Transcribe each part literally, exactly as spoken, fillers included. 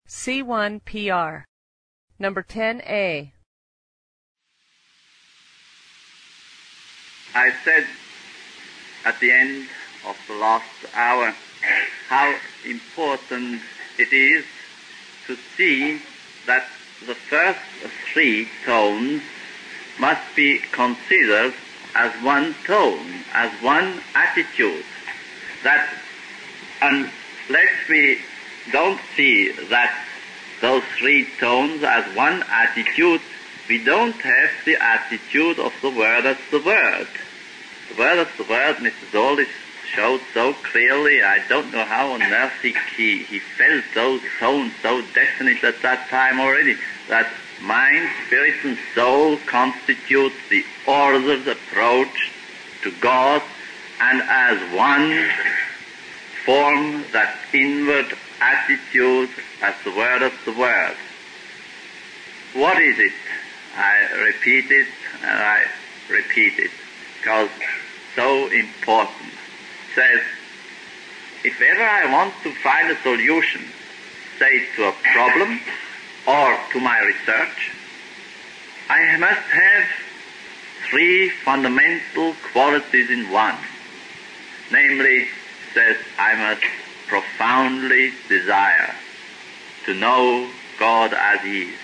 C one P R. Number ten A. I said at the end of the last hour how important it is to see that the first three tones must be considered as one tone, as one attitude. That unless we don't see that those three tones as one attitude, we don't have the attitude of the Word as the Word. The Word as the Word, Mister Dawlish showed so clearly. I don't know how on earth he, he, he felt those tones so definite at that time already, that mind, spirit, and soul constitute the ordered approach to God, and as one form that inward attitude as the Word of the Word. What is it? I repeat it and I repeat it because so important. It says, if ever I want to find a solution, say to a problem or to my research, I must have three fundamental qualities in one. Namely, it says, I must profoundly desire to know God as He is.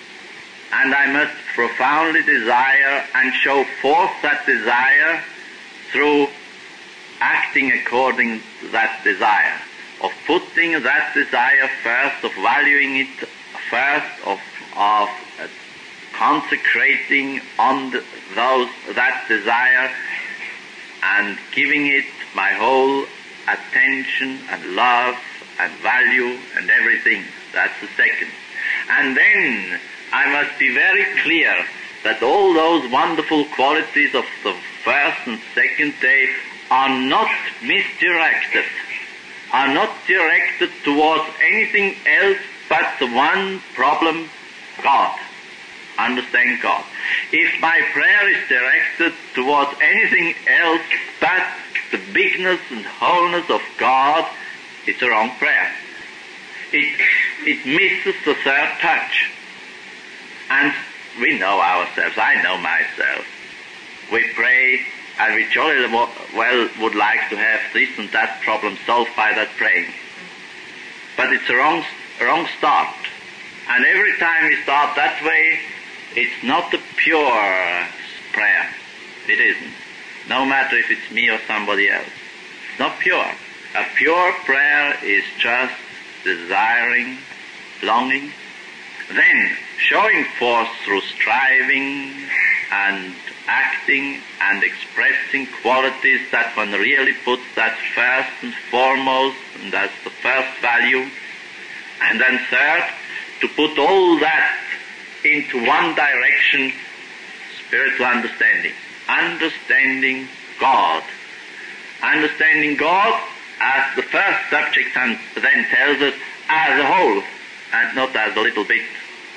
And I must profoundly desire and show forth that desire through acting according to that desire, of putting that desire first, of valuing it first, of, of uh, consecrating on the, those that desire and giving it my whole attention and love and value and everything. That's the second. And then I must be very clear that all those wonderful qualities of the first and second day are not misdirected, are not directed towards anything else but the one problem, God. Understand God. If my prayer is directed towards anything else but the bigness and wholeness of God, it's a wrong prayer. It, it misses the third touch. And we know ourselves, I know myself. We pray and we jolly well would like to have this and that problem solved by that praying. But it's a wrong, a wrong start. And every time we start that way, it's not a pure prayer. It isn't. No matter if it's me or somebody else. It's not pure. A pure prayer is just desiring, longing, then showing forth through striving and acting and expressing qualities that one really puts that first and foremost, and that's the first value. And then third, to put all that into one direction, spiritual understanding. Understanding God. Understanding God as the first subject then tells us as a whole, and not as a little bit.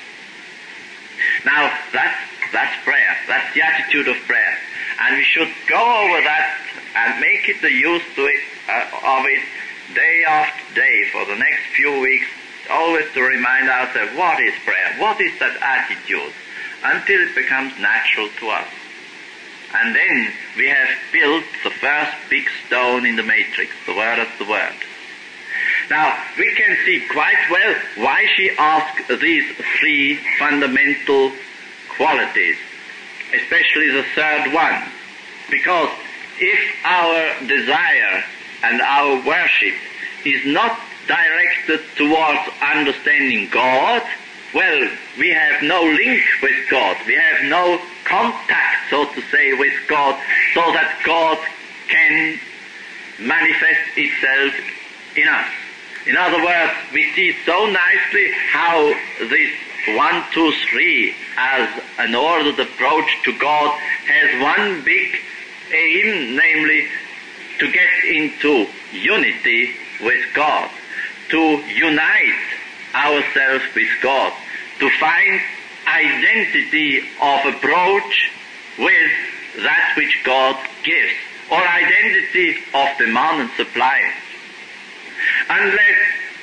Now, that's, that's prayer. That's the attitude of prayer. And we should go over that and make it the use to it, uh, of it day after day for the next few weeks, always to remind ourselves, what is prayer? What is that attitude? Until it becomes natural to us. And then we have built the first big stone in the matrix, the Word of the Word. Now, we can see quite well why she asked these three fundamental qualities, especially the third one. Because if our desire and our worship is not directed towards understanding God, well, we have no link with God. We have no contact, so to say, with God, so that God can manifest itself in us. In other words, we see so nicely how this one, two, three, as an ordered approach to God, has one big aim, namely to get into unity with God, to unite ourselves with God, to find identity of approach with that which God gives, or identity of demand and supply. Unless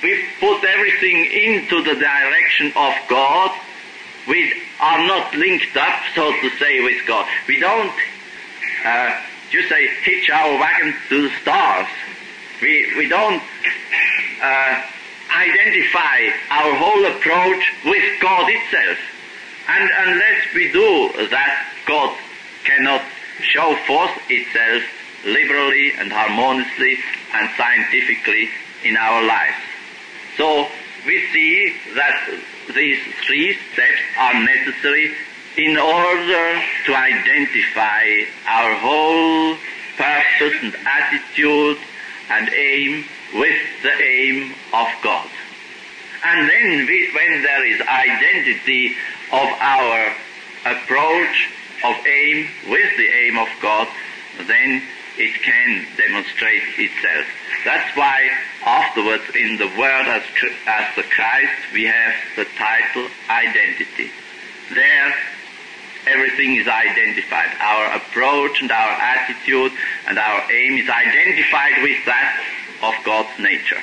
we put everything into the direction of God, we are not linked up, so to say, with God. We don't, uh, you say, hitch our wagon to the stars. We, we don't uh, identify our whole approach with God itself. And unless we do that, God cannot show forth itself liberally and harmoniously and scientifically in our lives. So we see that these three steps are necessary in order to identify our whole purpose and attitude and aim with the aim of God. And then we, when there is identity of our approach of aim with the aim of God, then it can demonstrate itself. That's why afterwards in the Word as, as the Christ we have the title identity. There everything is identified. Our approach and our attitude and our aim is identified with that of God's nature.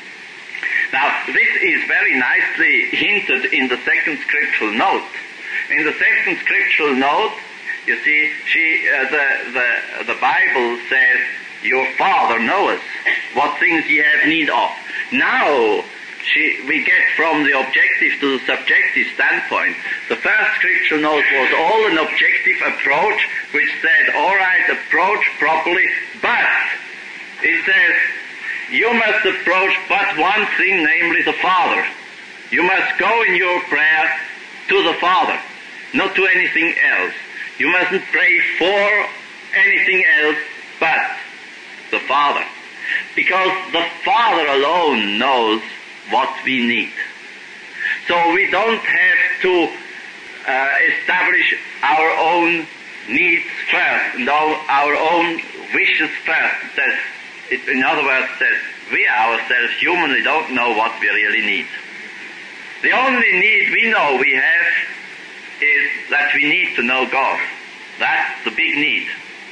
Now, this is very nicely hinted in the second scriptural note. In the second scriptural note, you see, she, uh, the, the, the Bible says, your Father knoweth what things ye have need of. Now, she, we get from the objective to the subjective standpoint. The first scriptural note was all an objective approach, which said, all right, approach properly, but it says, you must approach but one thing, namely the Father. You must go in your prayer to the Father, not to anything else. You mustn't pray for anything else but the Father. Because the Father alone knows what we need. So we don't have to uh, establish our own needs first, and our own wishes first. It says, it, in other words, it says, we ourselves humanly don't know what we really need. The only need we know we have is that we need to know God. That's the big need.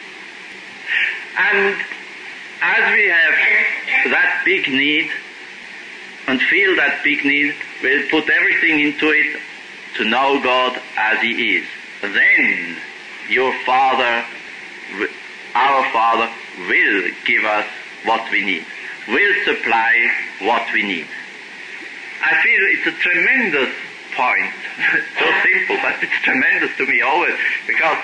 And as we have that big need and feel that big need, we'll put everything into it to know God as He is. Then your Father, our Father, will give us what we need, will supply what we need. I feel it's a tremendous point. So simple, but it's tremendous to me always, because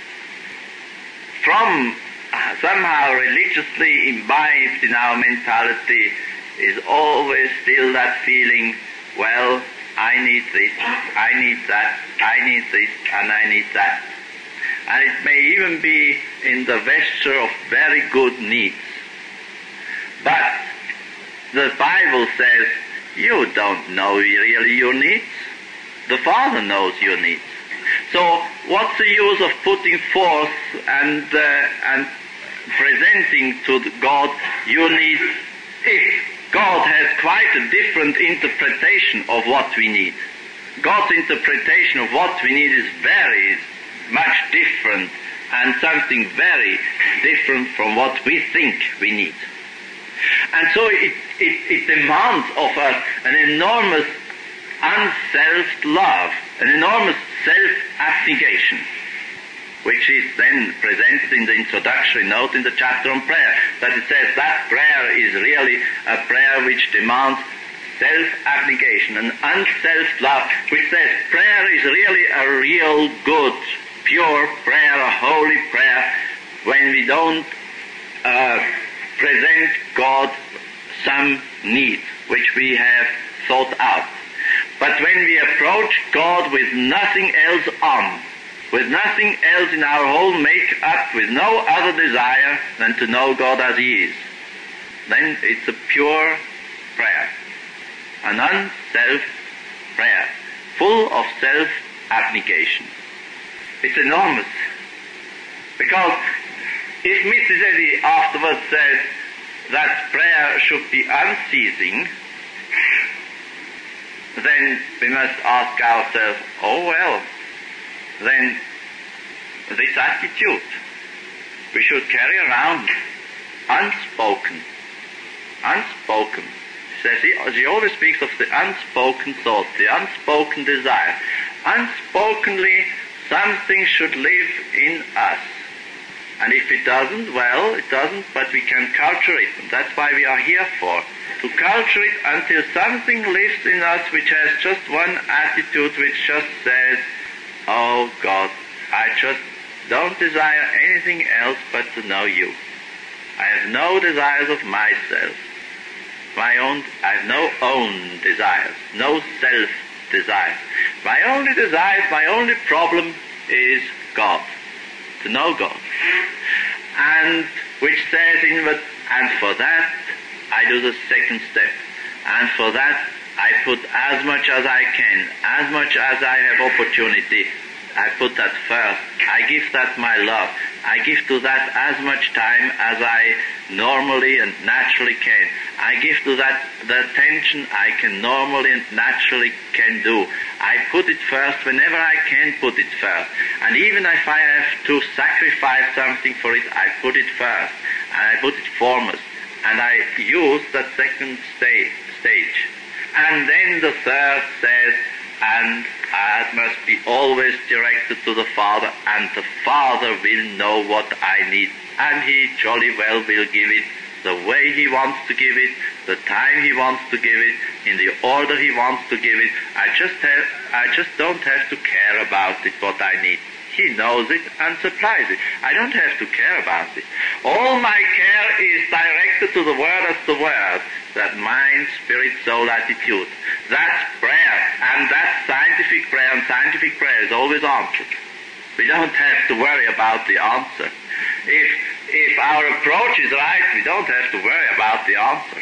from uh, somehow religiously imbibed in our mentality is always still that feeling, well, I need this, I need that, I need this, and I need that. And it may even be in the vesture of very good needs. But the Bible says, you don't know really your needs. The Father knows your needs. So what's the use of putting forth and uh, and presenting to God your needs if God has quite a different interpretation of what we need? God's interpretation of what we need is very much different, and something very different from what we think we need. And so it, it, it demands of us an enormous unselfed love, an enormous self-abnegation, which is then presented in the introductory note in the chapter on prayer, that it says that prayer is really a prayer which demands self-abnegation, an unselfed love, which says prayer is really a real good, pure prayer, a holy prayer, when we don't uh, present God some need which we have thought out. But when we approach God with nothing else on, with nothing else in our whole make-up, with no other desire than to know God as He is, then it's a pure prayer, an unself prayer, full of self-abnegation. It's enormous. Because if Missus Eddy afterwards says that prayer should be unceasing, then we must ask ourselves, oh well, then this attitude we should carry around unspoken. Unspoken. says, he, she always speaks of the unspoken thought, the unspoken desire. Unspokenly, something should live in us. And if it doesn't, well, it doesn't, but we can culture it. And that's why we are here for. To culture it until something lives in us which has just one attitude, which just says, oh God, I just don't desire anything else but to know you. I have no desires of myself. My own, I have no own desires, no self-desires. My only desires, my only problem is God, to know God. And which says in the, and for that I do the second step. And for that I put as much as I can, as much as I have opportunity, I put that first. I give that my love. I give to that as much time as I normally and naturally can. I give to that the attention I can normally and naturally can do. I put it first whenever I can put it first. And even if I have to sacrifice something for it, I put it first. And I put it foremost. And I use that second sta- stage. And then the third says, and I must be always directed to the Father, and the Father will know what I need, and He jolly well will give it the way He wants to give it, the time He wants to give it, in the order He wants to give it. I just have, I just don't have to care about it, what I need. He knows it and supplies it. I don't have to care about it. All my care is directed to the Word as the Word, that mind, spirit, soul attitude. That's prayer, and that's scientific prayer, and scientific prayer is always answered. We don't have to worry about the answer. If if our approach is right, we don't have to worry about the answer.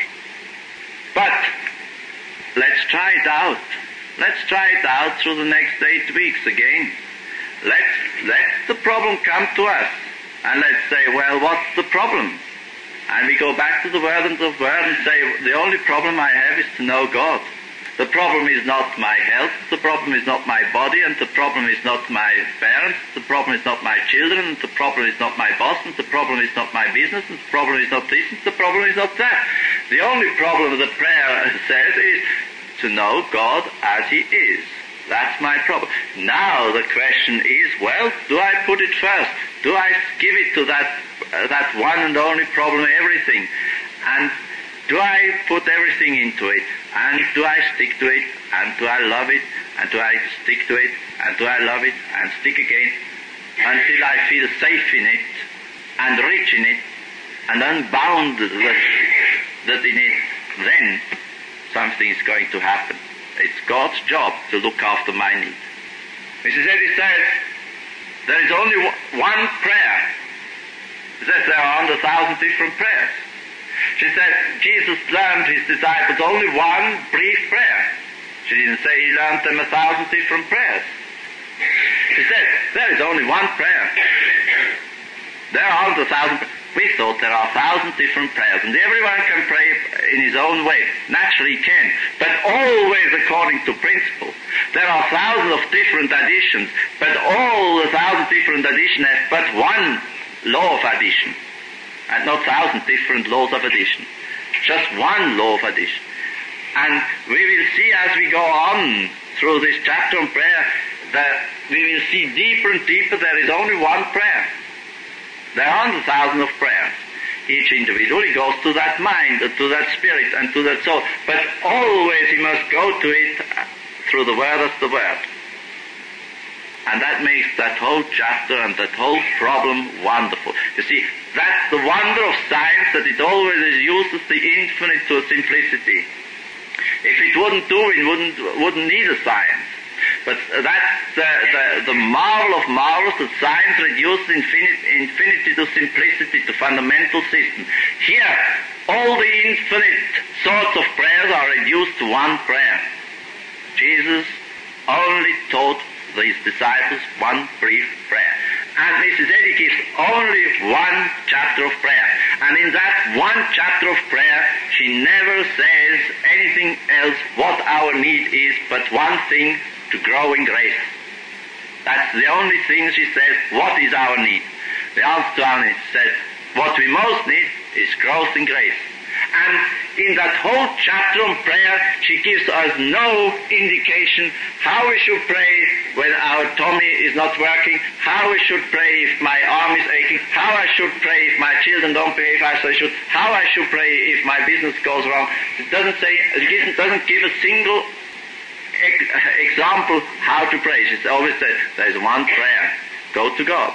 But let's try it out. Let's try it out through the next eight weeks again. Let's let the problem come to us, and let's say, well, what's the problem? And we go back to the Word and the Word and say, the only problem I have is to know God. The problem is not my health, the problem is not my body, and the problem is not my parents, the problem is not my children, and the problem is not my boss, and the problem is not my business, and the problem is not this, and the problem is not that. The only problem the prayer says is to know God as He is. That's my problem. Now the question is, well, do I put it first? Do I give it to that uh, that one and only problem, everything? And do I put everything into it? And do I stick to it? And do I love it? And do I stick to it? And do I love it? And stick again? Until I feel safe in it, and rich in it, and unbound that in it, then something is going to happen. It's God's job to look after my needs. Missus Eddy says, there is only one prayer. She says there are a thousand different prayers. She said Jesus learned his disciples only one brief prayer. She didn't say he learned them a thousand different prayers. She said there is only one prayer. There aren't a thousand. We thought there are a thousand different prayers, and everyone can pray in his own way. Naturally he can, but always according to principle. There are thousands of different additions, but all the thousand different additions have but one law of addition, and not thousand different laws of addition. Just one law of addition. And we will see as we go on through this chapter on prayer that we will see deeper and deeper there is only one prayer. There aren't a thousand of prayers. Each individually goes to that mind, to that spirit, and to that soul. But always he must go to it through the Word as the Word. And that makes that whole chapter and that whole problem wonderful. You see, that's the wonder of science, that it always uses the infinite to a simplicity. If it wouldn't do, it wouldn't, wouldn't need a science. But that's the, the, the marvel of marvels, that science reduces infinity, infinity to simplicity, to fundamental system. Here, all the infinite sorts of prayers are reduced to one prayer. Jesus only taught his disciples one brief prayer. And Missus Eddy gives only one chapter of prayer. And in that one chapter of prayer, she never says anything else what our need is, but one thing: to grow in grace. That's the only thing she says. What is our need? The answer to our need says, what we most need is growth in grace. And in that whole chapter on prayer, she gives us no indication how we should pray when our tummy is not working, how we should pray if my arm is aching, how I should pray if my children don't behave as they should, how I should pray if my business goes wrong. It doesn't say, it doesn't give a single example how to pray. She always says, there's one prayer. Go to God.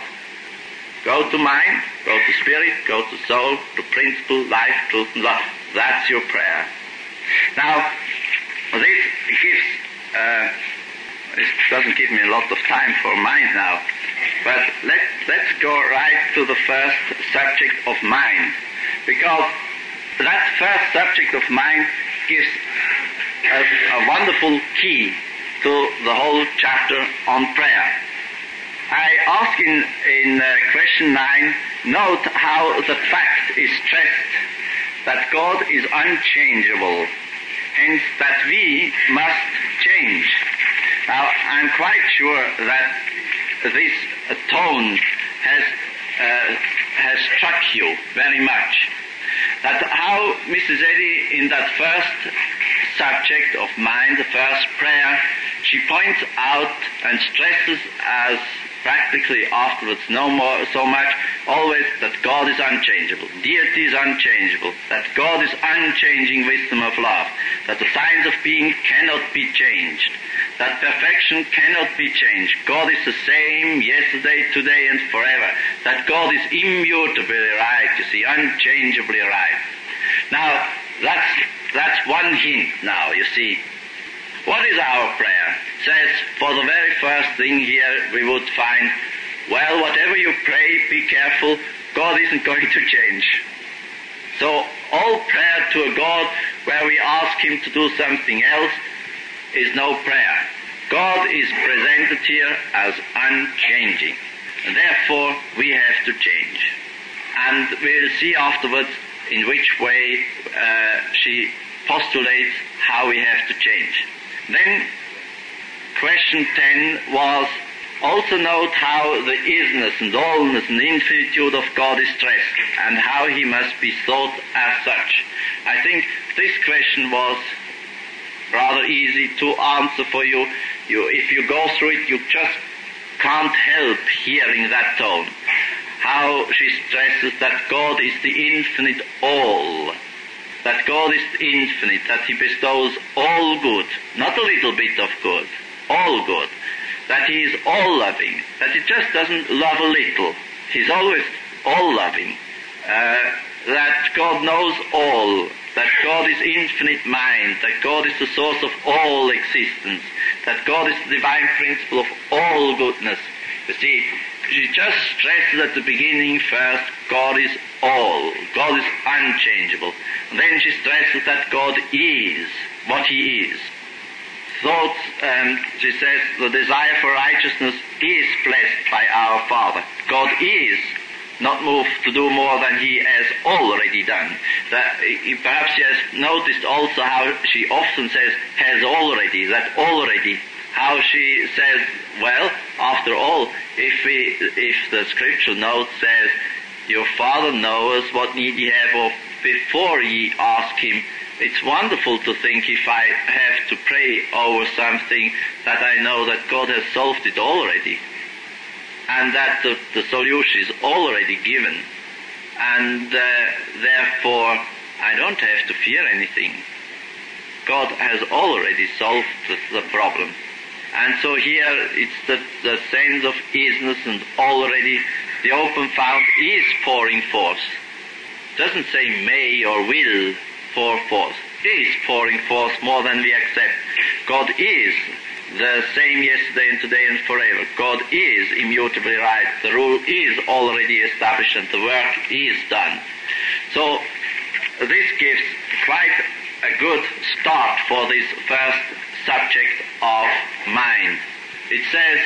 Go to mind, go to spirit, go to soul, to principle, life, truth, and love. That's your prayer. Now, this gives, uh, this doesn't give me a lot of time for mind now, but let, let's go right to the first subject of mind, because that first subject of mind gives a, a wonderful key to the whole chapter on prayer. I ask in, in uh, question nine, note how the fact is stressed that God is unchangeable, hence that we must change. Now, I'm quite sure that this uh, tone has, uh, has struck you very much. That how Missus Eddy, in that first subject of mind, the first prayer, she points out and stresses as practically afterwards no more so much always that God is unchangeable, deity is unchangeable, that God is unchanging wisdom of love, that the signs of being cannot be changed, that perfection cannot be changed. God is the same yesterday, today, and forever, that God is immutably right, you see, unchangeably right. Now, that's, that's one hint now, you see. What is our prayer? It says, for the very first thing here, we would find, well, whatever you pray, be careful, God isn't going to change. So, all prayer to a God where we ask Him to do something else is no prayer. God is presented here as unchanging. And therefore, we have to change. And we'll see afterwards in which way uh, she postulates how we have to change. Then, question ten was, also note how the isness and allness and infinitude of God is stressed, and how He must be thought as such. I think this question was rather easy to answer for you. You, if you go through it, you just can't help hearing that tone. How she stresses that God is the infinite all. That God is infinite, that He bestows all good, not a little bit of good, all good. That He is all-loving, that He just doesn't love a little. He's always all-loving. Uh, that God knows all, that God is infinite mind, that God is the source of all existence, that God is the divine principle of all goodness. You see, she just stresses at the beginning first, God is all. God is unchangeable. And then she stresses that God is what He is. Thoughts, um, she says, the desire for righteousness is blessed by our Father. God is not moved to do more than He has already done. That, perhaps you have noticed also how she often says, has already, that already. How she says, well, after all, if we, if the scriptural note says, your Father knows what need ye have of before ye ask Him, it's wonderful to think if I have to pray over something that I know that God has solved it already, and that the, the solution is already given, and uh, therefore I don't have to fear anything. God has already solved the, the problem. And so here it's the, the sense of isness, and already the open fount is pouring forth. It doesn't say may or will pour forth. It is pouring forth more than we accept. God is the same yesterday and today and forever. God is immutably right. The rule is already established and the work is done. So this gives quite a good start for this first subject of mind. It says,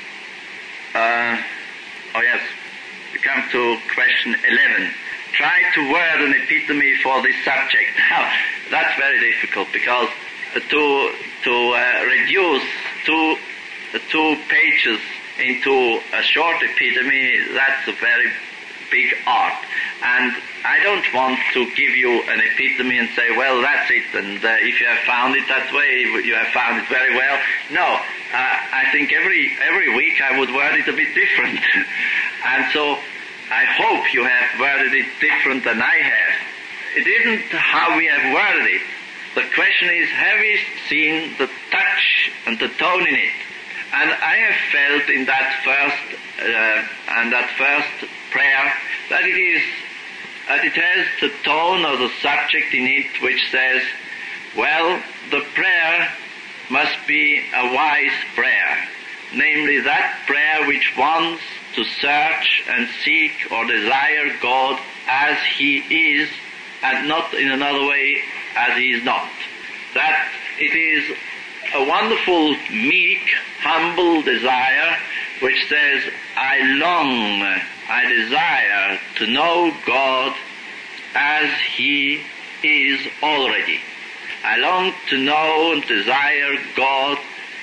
uh, oh yes, we come to question eleven. Try to word an epitome for this subject. Now, that's very difficult because to to uh, reduce two uh, two pages into a short epitome, that's a very big art. And I don't want to give you an epitome and say, well, that's it, and uh, if you have found it that way, you have found it very well. No, uh, I think every every week I would word it a bit different. And so I hope you have worded it different than I have. It isn't how we have worded it. The question is, have we seen the touch and the tone in it? And I have felt in that first uh, and that first prayer that it is that it has the tone or the subject in it which says, well, the prayer must be a wise prayer, namely that prayer which wants to search and seek or desire God as He is, and not in another way as He is not. That it is a wonderful, meek, humble desire which says, I long, I desire to know God as He is already. I long to know and desire God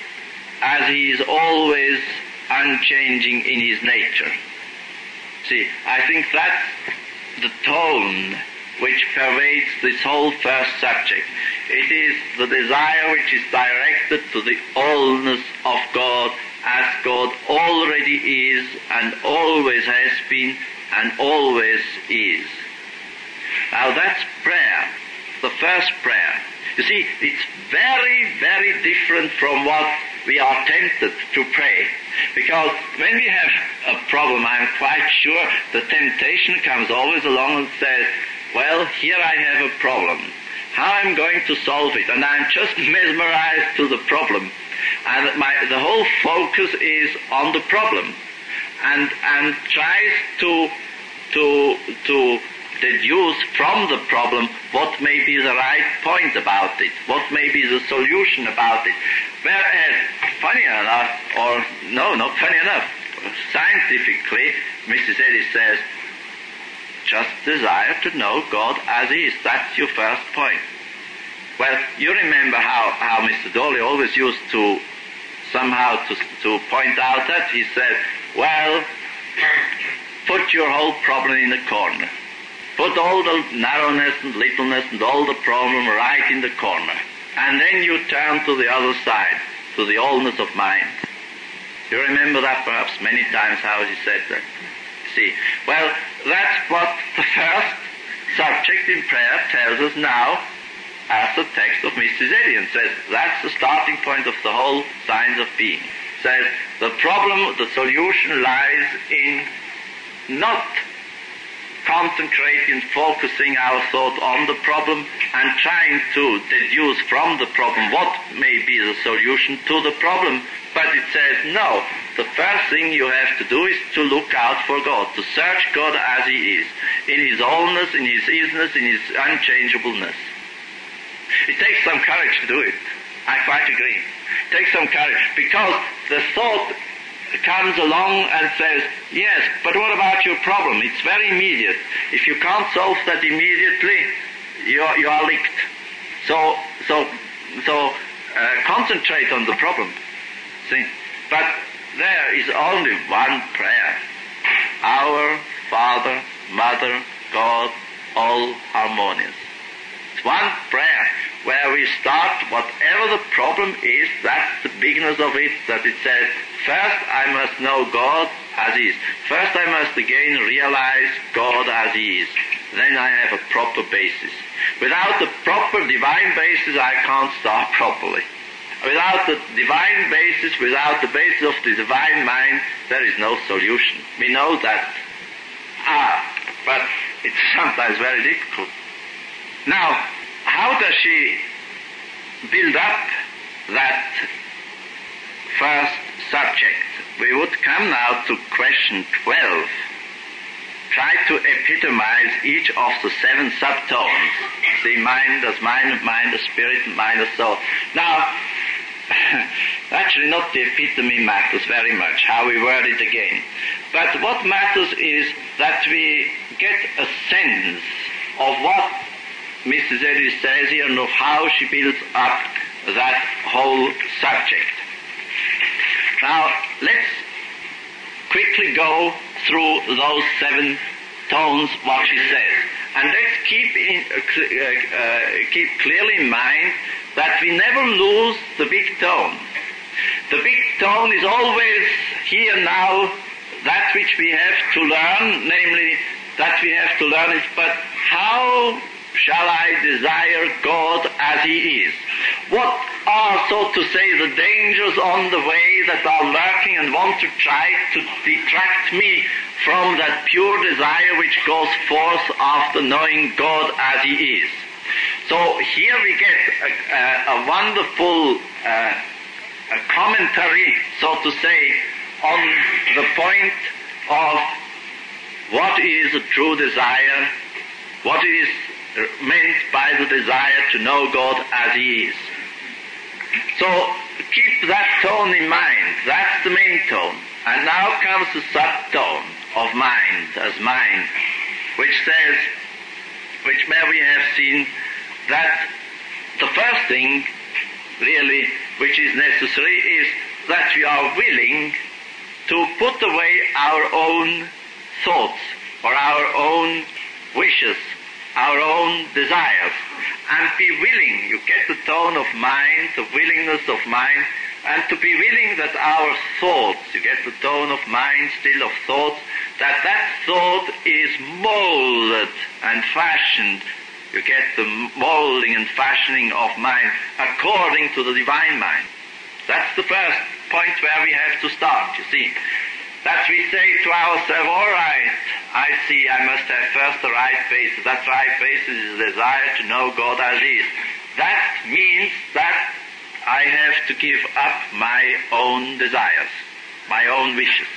as He is always unchanging in His nature. See, I think that's the tone which pervades this whole first subject. It is the desire which is directed to the allness of God as God already is and always has been and always is. Now that's prayer, the first prayer. You see, it's very, very different from what we are tempted to pray. Because when we have a problem, I'm quite sure the temptation comes always along and says, well, here I have a problem. How I'm going to solve it? And I'm just mesmerized to the problem. And my, the whole focus is on the problem. And, and tries to, to, to deduce from the problem what may be the right point about it, what may be the solution about it. Whereas, funny enough, or no, not funny enough, scientifically, Missus Eddy says, just desire to know God as He is. That's your first point. Well, you remember how, how Mister Dolly always used to somehow to, to point out that. He said, well, put your whole problem in the corner. Put all the narrowness and littleness and all the problem right in the corner. And then you turn to the other side, to the allness of mind. You remember that perhaps many times how he said that. See, well, that's what the first subject in prayer tells us now as the text of Missus Eddy, and says that's the starting point of the whole science of being. Says the problem, the solution lies in not concentrating, focusing our thought on the problem and trying to deduce from the problem what may be the solution to the problem. But it says, no, the first thing you have to do is to look out for God, to search God as He is, in His allness, in His isness, in His unchangeableness. It takes some courage to do it. I quite agree. It takes some courage, because the thought comes along and says, yes, but what about your problem? It's very immediate. If you can't solve that immediately, you are, you are licked. So, so, so uh, concentrate on the problem. See? But there is only one prayer. Our Father, Mother, God, all harmonious. It's one prayer where we start whatever the problem is. That's the bigness of it, that it says, first I must know God as He is. First I must again realize God as He is. Then I have a proper basis. Without the proper divine basis, I can't start properly. Without the divine basis, without the basis of the divine mind, there is no solution. We know that. Ah, but it's sometimes very difficult. Now, how does she build up that first subject? We would come now to question twelve. Try to epitomize each of the seven subtones. See, mind as mind, mind as spirit, mind as soul. Now, actually not the epitome matters very much, how we word it again. But what matters is that we get a sense of what Missus Eddy says here and of how she builds up that whole subject. Now, let's quickly go through those seven tones what she says. And let's keep, in, uh, uh, keep clearly in mind that we never lose the big tone. The big tone is always here now, that which we have to learn, namely that we have to learn it, but how shall I desire God as He is? What are, so to say, the dangers on the way that are lurking and want to try to detract me from that pure desire which goes forth after knowing God as He is? So here we get a, a, a wonderful uh, a commentary, so to say, on the point of what is a true desire, what is meant by the desire to know God as He is. So keep that tone in mind. That's the main tone. And now comes the subtone of mind as mind, which says, which may we have seen that the first thing really which is necessary is that we are willing to put away our own thoughts or our own wishes, our own desires, and be willing, you get the tone of mind, the willingness of mind, and to be willing that our thoughts, you get the tone of mind still of thoughts, that that thought is molded and fashioned, you get the molding and fashioning of mind according to the divine mind. That's the first point where we have to start, you see. That we say to ourselves, all right, I see I must have first the right basis. That right basis is the desire to know God as is. That means that I have to give up my own desires, my own wishes.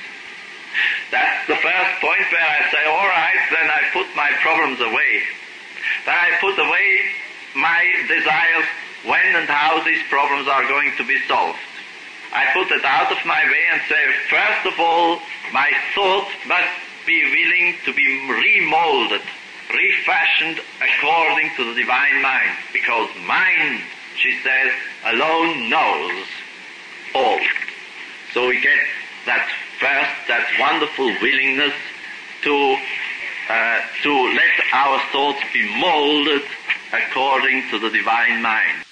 That's the first point where I say, all right, then I put my problems away. Then I put away my desires when and how these problems are going to be solved. I put it out of my way and say, first of all, my thought must be willing to be remolded, refashioned according to the divine mind, because mind, she says, alone knows all. So we get that first, that wonderful willingness to uh, to let our thoughts be molded according to the divine mind.